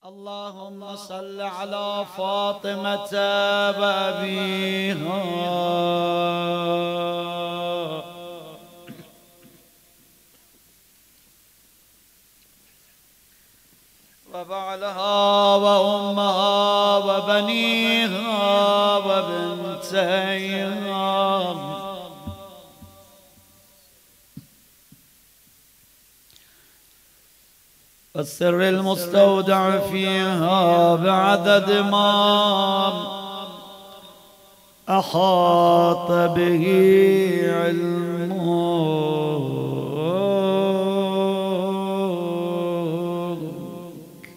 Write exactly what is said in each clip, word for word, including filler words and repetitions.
اللهم صل على فاطمة وأبيها وبعلها وأمها وبنيها وبنتيها والسر المستودع فيها بعدد ما أحاط به علمك.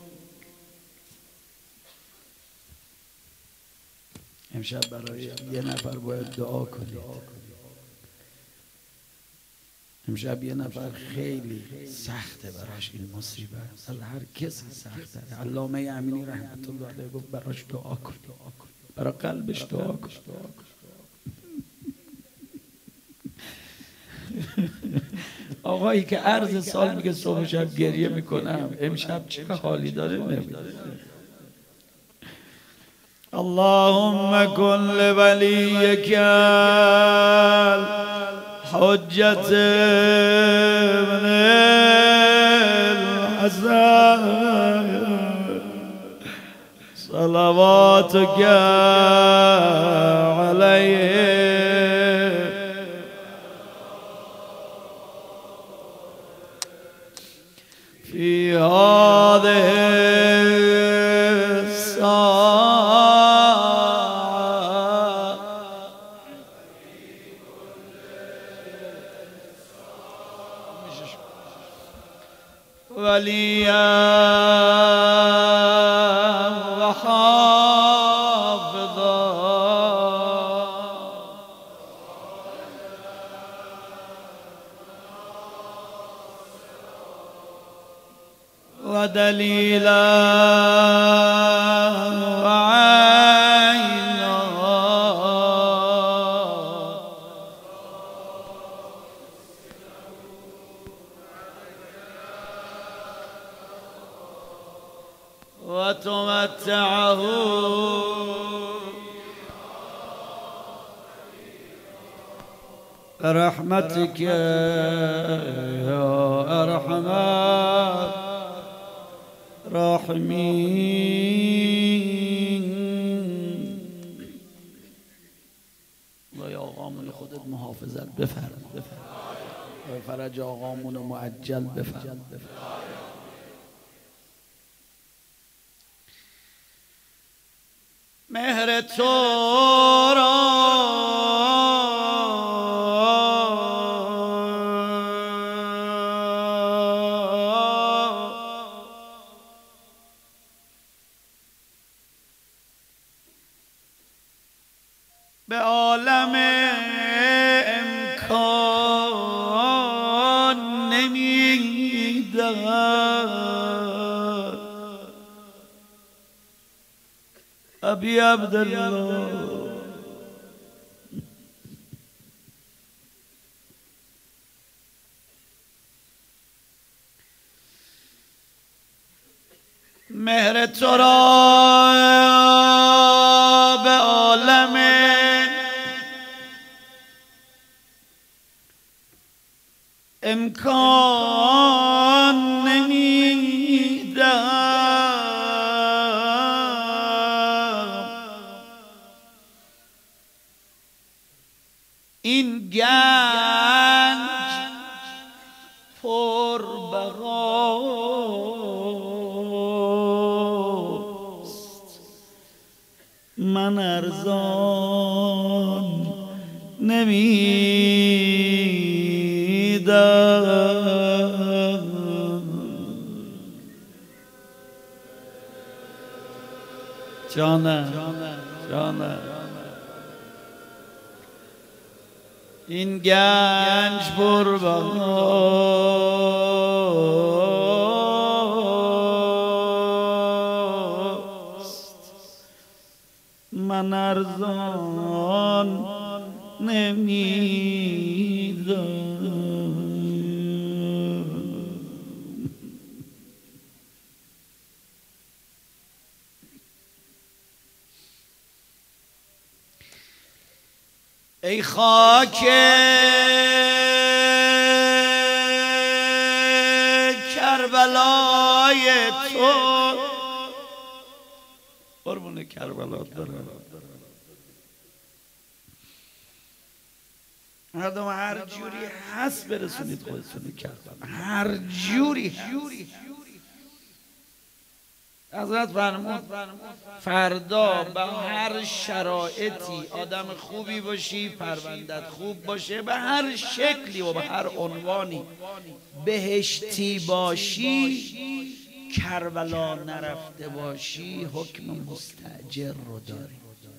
امشب برای یه نفر باید دعا کنید. امشب یه نفر خیلی سخته براش این مصیبت، از هر کسی سخته. علامه امینی رحمت الله علیه گفت براش دعا کن، برای قلبش دعا کن. آقایی که عرض سال میگه صبح شب گریه میکنم، امشب چه حالی داره نمیدونه. اللهم کن لولیک حجة ابن الحسن صلواتك عليه في هذه وليا وحافظا ودليلا وعينا وتمتعه برحمتك يا أرحم الراحمين. و یا آقامون خودت محافظت بفرما، فرج آقامون معجل بفرما. مهر تو را به عالم امکان نمیدهد. ابی عبدالله مهر تو را به عالم امکان نمیدهم. این گنج پر بقاست، من ارزان نمیدم. جانم جانم این گنج پر بقاست، من ارزان نمیدم. ای خاک کربلای تو، قربون کربلا دارم. مردم هر جوری هست برسونید خودتون کربلا، هر جوری هست. حضرت فرمود فردا به هر شرایطی آدم خوبی باشی، پروندت خوب باشه، به هر شکلی و به هر عنوانی بهشتی باشی، کربلا نرفته باشی، حکم مستأجر رو داری.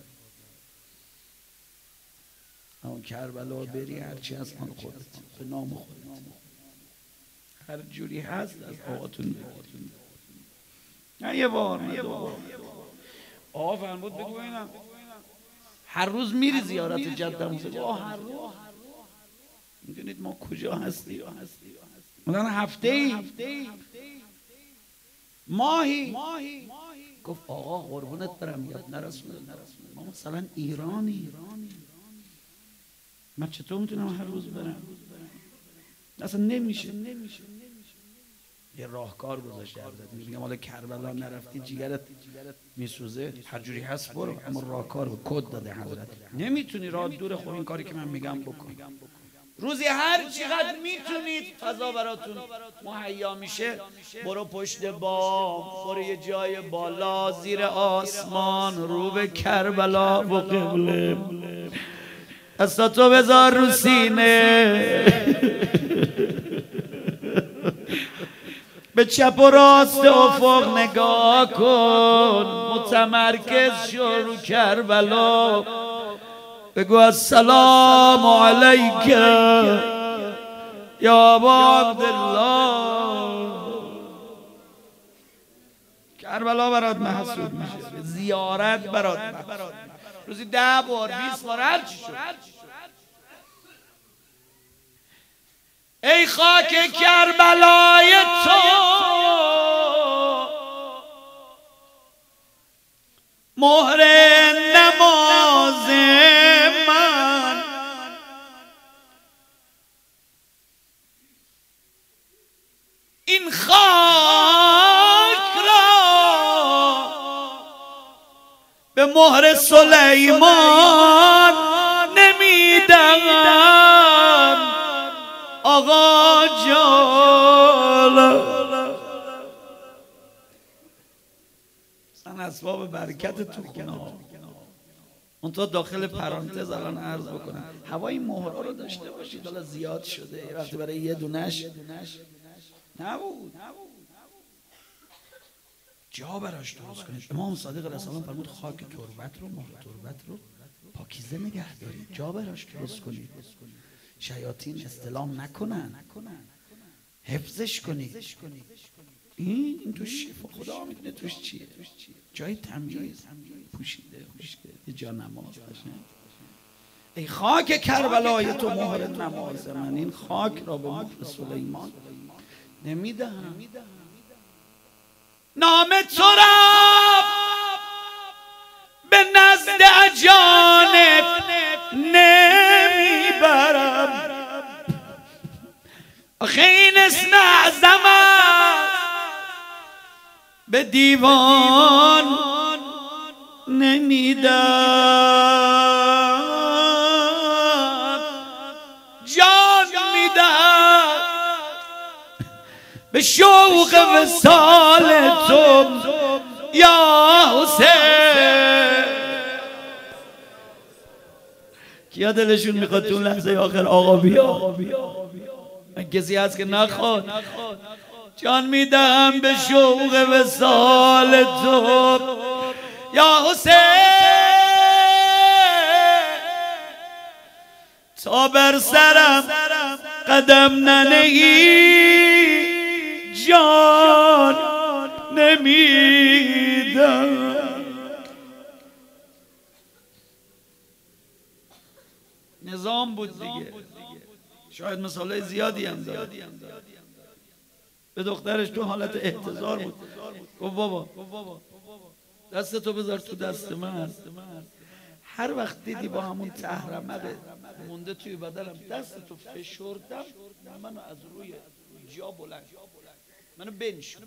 اون کربلا بری هرچی از آن خودت، به نام خودت، هر جوری هست از آقاتون بگیرید. نه یه بار، نه دو بار. آقا فرمود بگو اینم هر روز میری زیارت جدم؟ بگو هر روز. میدونید ما کجا هستیم؟ مثلا هفته ای، ماهی. گفت آقا قربونت برم یاد نرسونه، ما مثلا ایرانی، من چطور میتونم هر روز برم؟ اصلا نمیشه. یه راهکار گذاشته حضرت، میگم حالا کربلا نرفتی جیگرت میسوزه، هر جوری هست برو، اما راهکار رو کد داده حضرت. نمیتونی راه دور، خب این کاری که من میگم بکن. روزی هر چقدر میتونید فضا براتون مهیا میشه، برو پشت بام، برو یه جای بالا زیر آسمان، رو به کربلا و قبله، دستاتو بذار رو سینه، به چپ و راست افق نگاه کن، متمرکز شو رو کربلا، بگو السلام علیک یا ابا عبدالله. کربلا برات محسوب میشه، زیارت برات محسوب، روزی ده بار بیست بار هر چی شد. ای خاک کربلای تو، مهر نماز من، این خاک را به مهر سلیمان نمیدم آقا جان. اسباب برکت تو خونه ها. اون تو داخل پرانتز الان عرض بکنم، هوای مهرا رو داشته باشید. حالا زیاد شده، وقتی برای یه دونش نبود، جا براش درست کنید. امام صادق علیه السلام فرمود خاک تربت رو، مهر تربت رو پاکیزه نگه دارید، جا براش درست کنید، شیاطین استلام نکنن، حفظش کنید. این این توش شفا، خدا میدونه توش چیه، جای تمیز پوشیده، یه جا نماز باشه. ای خاک کربلای تو مهر نماز من، این خاک را به مهر سلیمان نمیدهم. نام تو را به نزد اجانب نمیبرم، آخه این اسم اعظم به دیوان نمیدم، جان میدم به شوق وصال تو یا حسین. کیا دلشون میخواد تو لحظه آخر آقا بیا؟ من کسی هست که نخواد؟ جان میدم به شوق وصال تو یا حسین، تا بر سرم قدم ننهی جان نمیدم. نظام بود دیگه، شاید مثالای زیادی هم داره. به دخترش تو حالت احتضار بود، گفت بابا دستتو بذار تو دست من، هر وقت دیدی با همون تهرمقه مونده توی بدنم دستتو فشردم، منو از روی جا بلند منو بنشون.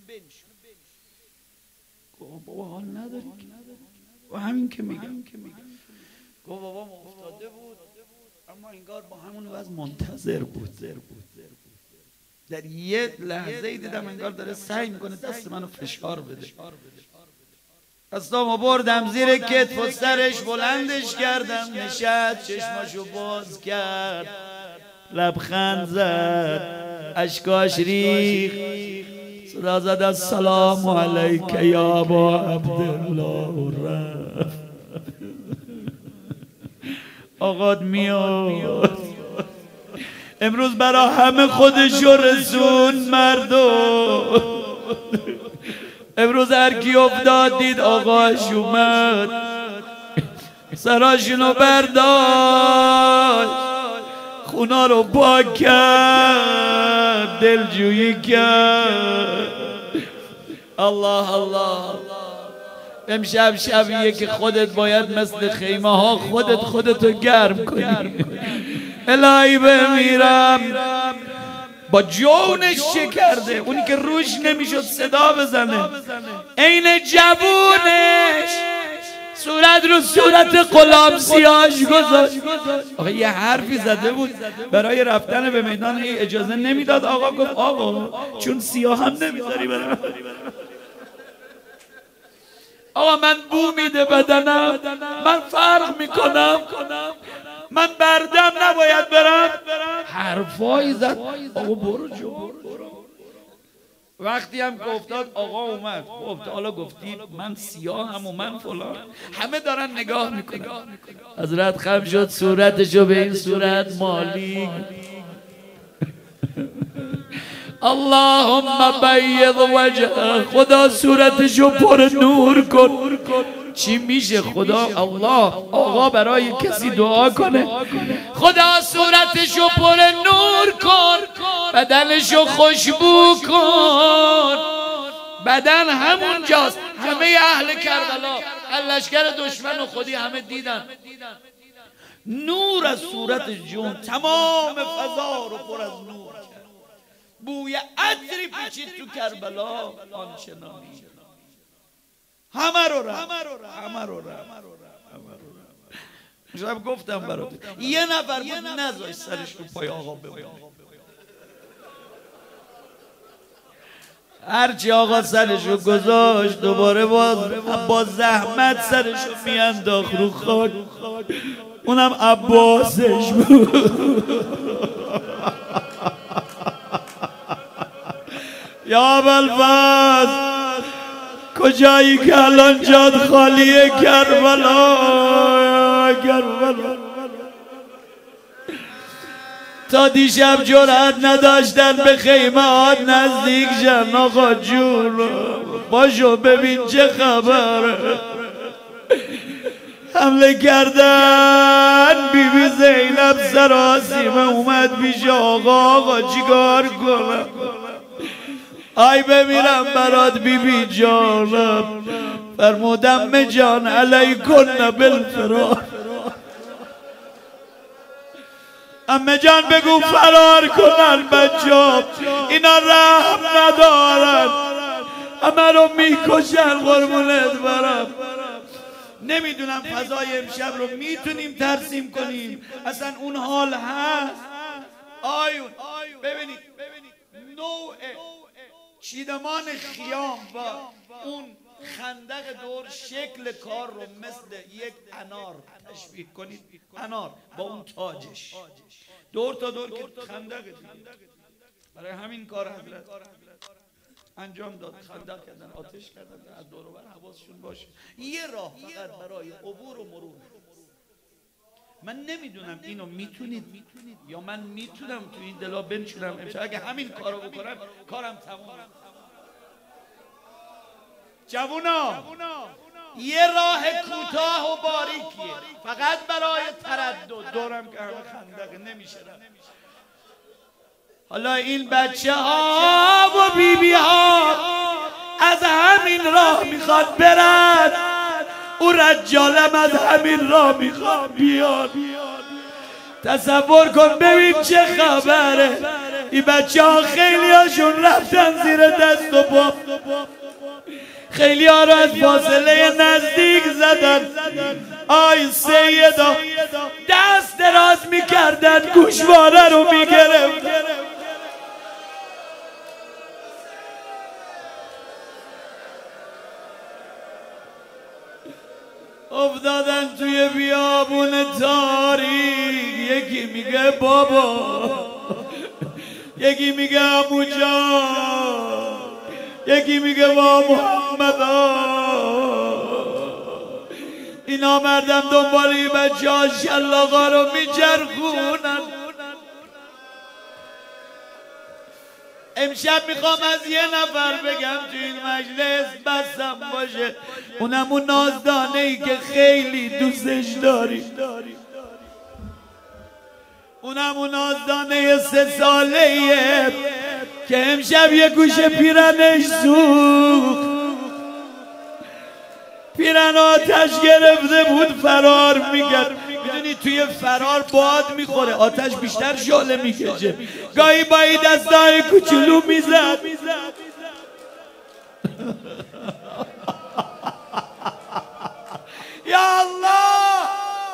گفت بابا حال نداری و همین که میگم. گفت بابا افتاده بود اما انگار با همون وضع منتظر بود. در یه لحظه ای دیدم انگار داره سعی میکنه دست منو فشار بده. دستامو بردم زیر کتف و سرش بلندش کردم، نشست چشماشو باز کرد، لبخند زد، اشکاش ریخت، صدا زد السلام علیک یا ابا عبدالله. رفت. آقات میاد امروز برا همه خودشو رسون مردم. امروز هر کی افتاد دید آقاش اومد، سراشونو برداشت، خونا رو پاک کرد، دلجویی کرد. الله الله. امشب شبیه که خودت باید مثل خیمه ها خودت خودتو گرم کنی. الهی بمیرم با جونش چه کرده، اونی که روش نمیشد صدا بزنه، عین جوونش صورت رو صورت غلام سیاش گذاشت. آقا یه حرفی زده بود برای رفتن به میدان، اجازه نمیداد. آقا گفت آقا چون سیاه هم نمیذاری برم. آقا من بو میده بدنم، من فرق میکنم، من بردم نباید برم. حرفایی زد. آقا برو جو. وقتی هم که افتاد آقا اومد، گفت حالا گفتی من سیاه هم و من فلان، همه دارن نگاه میکنن. حضرت خم شد، صورتشو به این صورت مالی. اللهم بید وجه، خدا صورتشو پر نور کن. چی میشه خدا؟ الله آقا برای کسی دعا کنه، خدا صورتشو پر نور کن، بدنشو خوشبو کن. بدن همون جاست. همه اهل کربلا لشکر دشمن و خودی همه دیدن نور از صورت جون تمام فضا رو پر از نور کرد. بوی عطری پیچید تو کربلا آنچنانی. همه رو رفت، همه رو رفت. شب گفتم برات یه نفر بود نذاشت سرش رو پای آقا بمونه. هرچی آقا سرش رو گذاشت دوباره باز با زحمت سرش رو میانداخت رو خاک. اونم عباسش بود. یا ابوالفضل کجایی که الان جاد خالیه؟ کربلا، کربلا. تا دیشب جرأت نداشتن به خیمات نزدیک شن. آقا جون باشو ببین چه خبره. حمله کردن بی بی زینب سراسیمه اومد پیش آقا. آقا چیکار کنم؟ آی بمیرم برات بی بی جانم. فرمودم جان علیکن بالفرار. امه جان بگو فرار کنن بچه‌ها، اینا رحم ندارن، همه رو میکشن. قربونت برم. نمیدونم فضای امشب رو میتونیم ترسیم کنیم، اصلا اون حال هست. آیون ببینید نوع چیدمان خیام و اون خندق دور شکل کار رو مثل یک انار تشبیه کنید. انار با اون تاجش دور تا دور که خندق دیگه. برای همین کار حضرت انجام داد، خندق کردن، آتش کردن، از دور و بر حواسشون باشه. یه راه فقط برای عبور و مرور. من نمیدونم اینو میتونید یا من میتونم تو این دلا بنشونم امشب. اگه همین کارو بکنم کارم تمومه. جوونا یه راه کوتاه و باریکیه فقط برای تردد. دورم که همه خندقه نمیشه. حالا این بچه ها و بی بی ها از همین راه میخواد برن. او رجالم از همین راه میخواد بیاد. تصور کن ببین چه خبره، این بچه ها خیلی هاشون رفتن زیر دست و پا، خیلی ها رو از فاصله نزدیک زدن. آی سیدا دست دراز میکردن گوشواره رو میگرفتن. افتادن توی بیابون تاریک، یکی میگه بابا، یکی میگه عمو جان، یکی میگه با محمدا. اینا مردم دنبالی بچه ها شلاقا رو میچرخونن. امشب میخوام از یه نفر بگم تو این مجلس بسم باشه، اونم اون نازدانه ای که خیلی دوستش داری، اونم اون نازدانه سه ساله ایه که امشب یه گوشه پیرنش سوخت، پیرن آتش گرفته بود فرار میکرد. میدونی توی فرار باد میخوره، آتش بیشتر شعله میکشه، گاهی با این دستای کوچولو میزد. یا الله،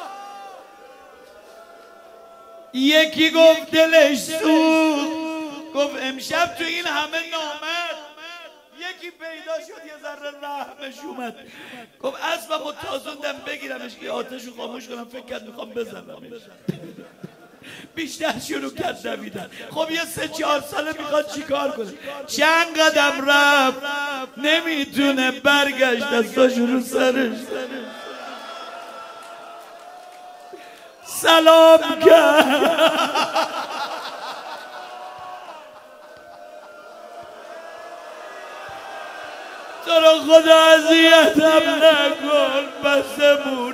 یکی گفت دلش سوخت، گفت امشب تو این همه نامرد یکی پیدا شد یه ذره رحمش اومد. گفت اسبمو تازوندم بگیرمش که آتشو خاموش کنم، فکر کرد میخوام بزنمش. بیشتر شروع کرد دویدن. خب یه سه چهار ساله میخواد چیکار کنه، چند قدم رفت نمیتونه، برگشت دستاشو رو سرش سلام کرد. تو رو خدا اذیتم نکن بسمون.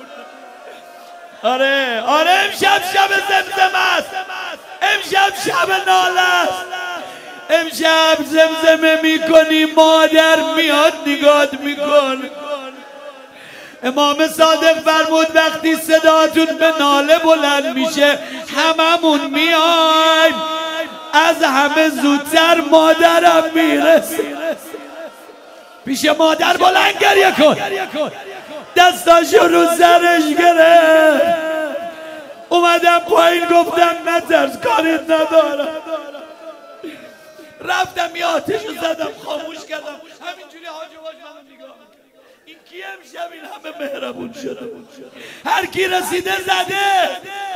آره آره امشب شب زمزم است، امشب شب ناله است، امشب زمزمه میکنی مادر میاد نگات میکن. امام صادق فرمود وقتی صداتون به ناله بلند میشه هممون میایم، از همه زودتر مادرم میرسه. پیش مادر بلند گریه کن. دستاشو رو سرش گرفت، اومدم پایین گفتم نترس کاریت ندارم. رفتم یه آتشو زدم خاموش کردم، همینجوری حاج باش منو نگاه میکرد. این کی امشب این همه مهربون شده؟ هر کی رسیده زده.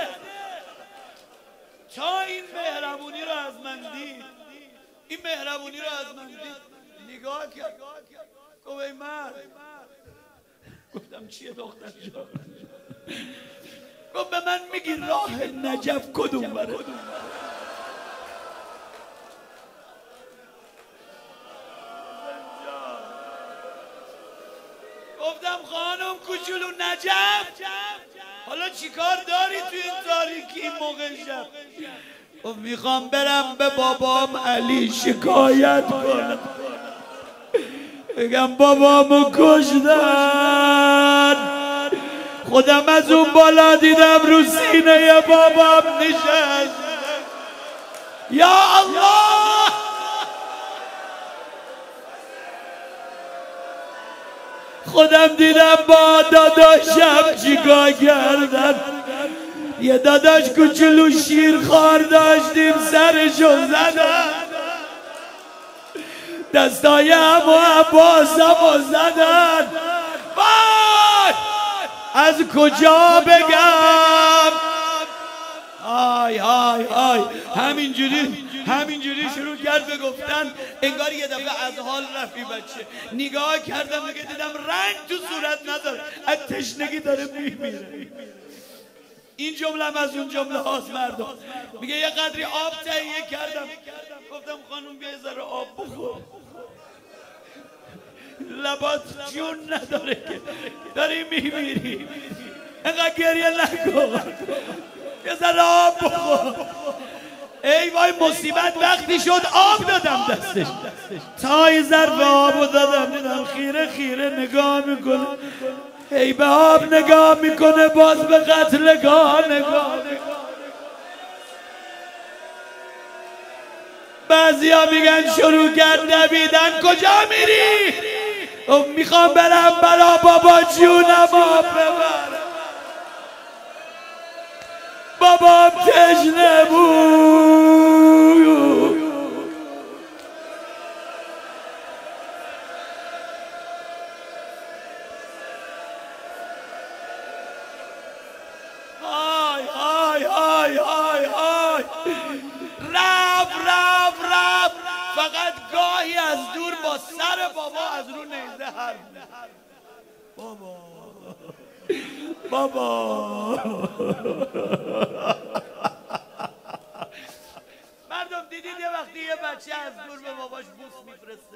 تا این مهربونی رو از من دید، این مهربونی رو از من دید، نگاه کرد، گفت ای مرد. گفتم چیه دختر جان؟ گفت به من میگی راه نجف کدوم بره؟ گفتم خانم کوچولو نجف حالا چیکار داری تو این تاریکی این موقع شب؟ گفت میخوام برم به بابام علی شکایت کنم، بگم بابامو کشتن. خودم از اون بالا دیدم رو سینه بابام نشست. یا الله، خودم دیدم با داداشم چیکار کردن. یه داداش کوچولو شیرخوار داشتیم سرشو زدن، دستای عمو عباسمو زدن. وای از کجا بگم؟ آی آی آی همینجوری همینجوری شروع کرد به گفتن، انگار یه دفعه از حال رفی بچه. نگاه کردم دیگه دیدم رنگ تو صورت نداره، از تشنگی داره میمیره. این جمله هم از اون جمله هاست مردم. میگه یه قدری آب تهیه کردم، گفتم خانم بیا یه ذره آب بخور، لبات جون نداره که داری میمیری، اینقدر گریه نکن، یه ذره آب بخور. ای وای مصیبت وقتی شد آب دادم دستش. تای ظرف آبو دادم دیدم خیره خیره نگاه میکنه، هی به آب نگاه میکنه باز به قتلگاه نگاه. بعضی ها میگن شروع کرد دویدن. کجا میری؟ میخوام برم بلا بابا جونم آب ببرم، بابام تشنه بود. های های های های های رب رب رب فقط گاهی از دور با سر بابا از رو نیزه حرف بابا بابا. مردم دیدید یه وقتی یه بچه از دور به باباش بوس میفرسته؟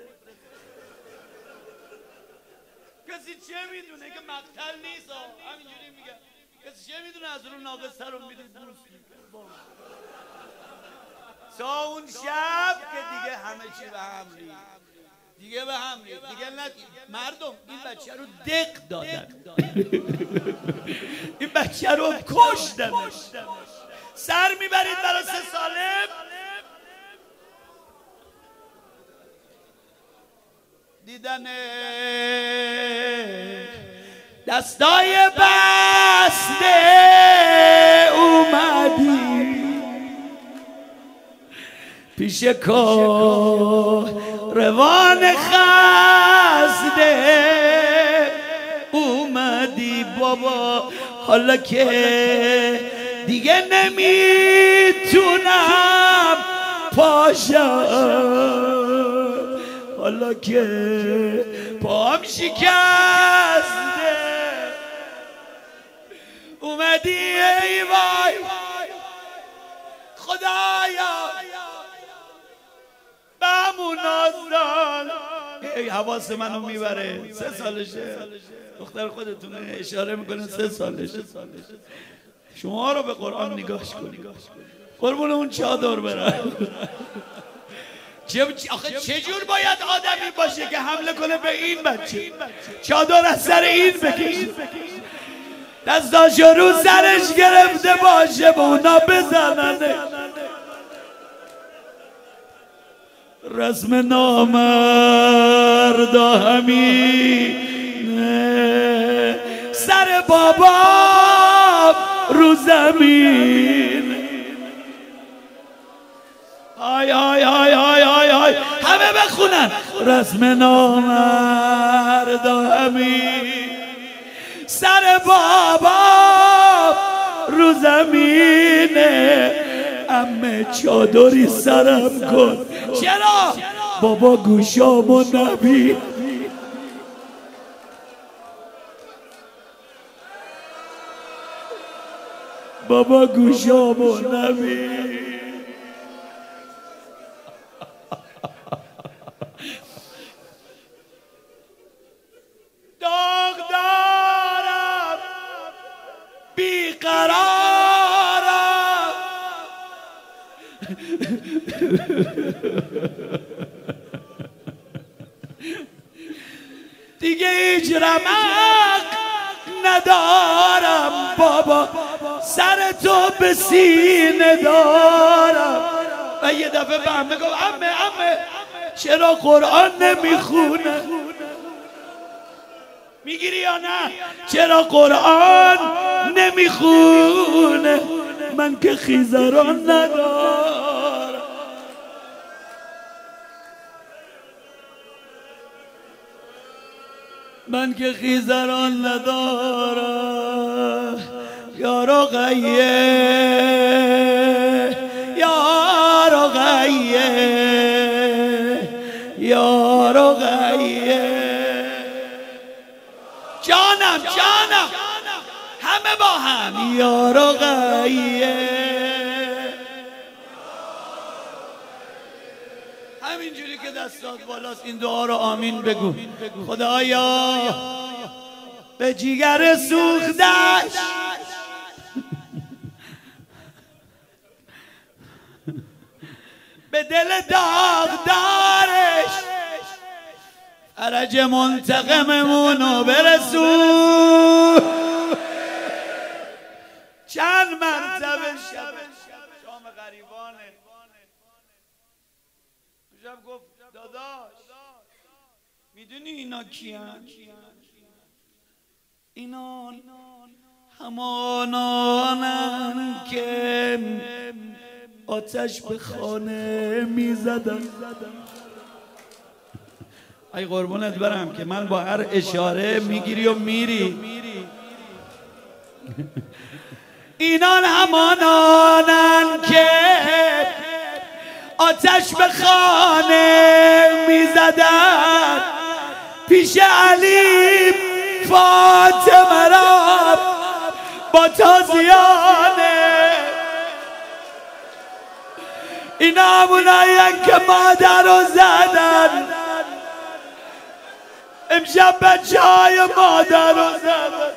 کسی چه میدونه که مقتل نیست؟ همینجوری میگه کسی چه میدونه از رو ناقصه رو میدید بوس میفرسته؟ تا اون شب که دیگه همه چی به هم ریخت، دیگه به هم ریخت دیگه نه مردم این بچه رو دق دادن، این بچه رو کشتنش. سر میبرید برای سه ساله. دیدن دستای بسته اومدی پیش کاروان خسته اومدی بابا، حالا که دیگه نمیتونم پاشم، حالا که پام شکسته اومدی ای وای خدایا بهمون نازدان. ای حواس منو میبره، سه سالشه دختر خودتونه اشاره میکنه سه سالشه. شما رو به قرآن نگاش کنید قربون اون چادر برن. آخه چجور باید آدمی باشه که حمله کنه به این بچه؟ چادر از سر این بکش، دستاشو رو سرش گرفته باشه به اونا بزننه. رسم نامردا همینه، سر بابا رو زمین. آی آی آی آی آی آی همه بخونن. رسم نامردا همین، سر بابا رو زمینه. عمه چادری سرم کن. چرا؟ بابا گوشامو نبین. بابا گوشامو نبین. داغ دارم بیقرارم دیگه هیچ رمق ندارم بابا، سر تو به سینه دارم. و یه دفعه به عمه گفت عمه عمه چرا قرآن نمیخونه؟ میگیری یا نه؟ چرا قرآن نمیخونه؟ من که خیزران ندارم. من که خیزران ندارم. یا رقیه یا رقیه یا رقیه جانم جانم همه با هم یا رقیه. همینجوری که دستات بالاست این دعا رو آمین بگو. خدایا به جیگر سوختش به دل داغدارش فرج منتقممونو برسون. چند مرتبه شب شام غریبانه شب گفت داداش میدونی اینا کیان؟ اینا همانانن که آتش به خانه میزدن. ای قربونت برم که من با هر اشاره میگیری و میری. اینان همانانن که آتش به خانه میزدن، پیش علی فاطمه را با تازیانه. اینا هموناین که مادر رو زدن، امشب بچه های مادر رو زدن.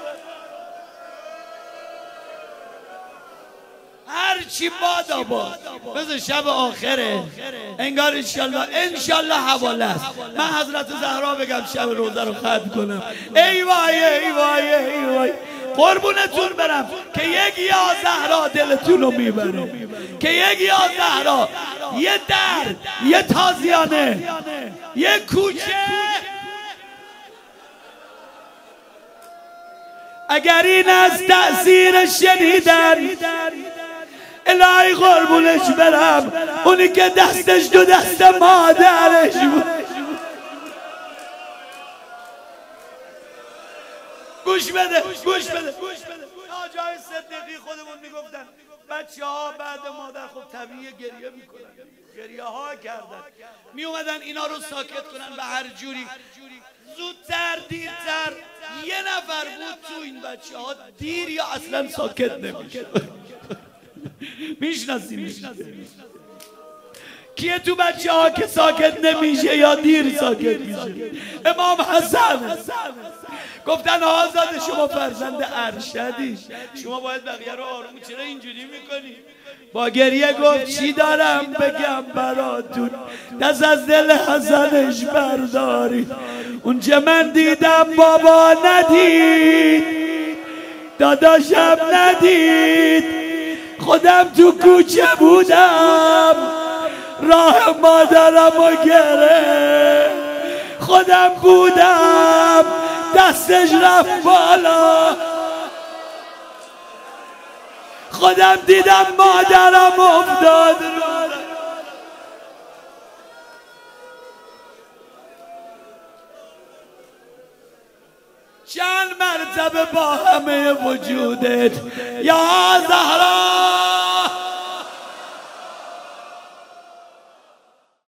هرچی بادا باد مثل شب آخره، انگار انشالله انشالله حواله است. من حضرت زهرا بگم شب روزه رو ختم کنم. ای وای ای وای ای وای، قربونتون برم که یک یا زهرا دلتون رو میبره، که یک یا زهرا یه در یه تازیانه یه کوچه. اگر این از تأثیر شنیدن، الهی قربونش برم اونی که دستش دو دست مادرش بود. گوش بده گوش بده. آجای صدیقی خودمون میگفتن بچه ها بعد مادر خب طبیعی گریه میکنن، گریه ها کردن، می اومدن اینا رو ساکت کنن به هر جوری. زودتر دیرتر یه نفر بود تو این بچه ها دیر یا اصلا ساکت نمیشه. میشناسیم کیه تو بچه ها که ساکت نمیشه یا دیر ساکت میشه؟ امام حسن. گفتن آزاد شما فرزند ارشدی، شما باید بقیه رو آروم، چرا اینجوری میکنی؟ با گریه گفت چی دارم بگم براتون، دست از دل حسنش برداری. اون چه من دیدم بابا ندید، داداشم ندید، خودم تو کوچه بودم راه مادرم رو گرفت، خودم بودم دستش رفت بالا، خودم دیدم مادرم افتاد. چند مرتبه با همه وجودت یا زهرا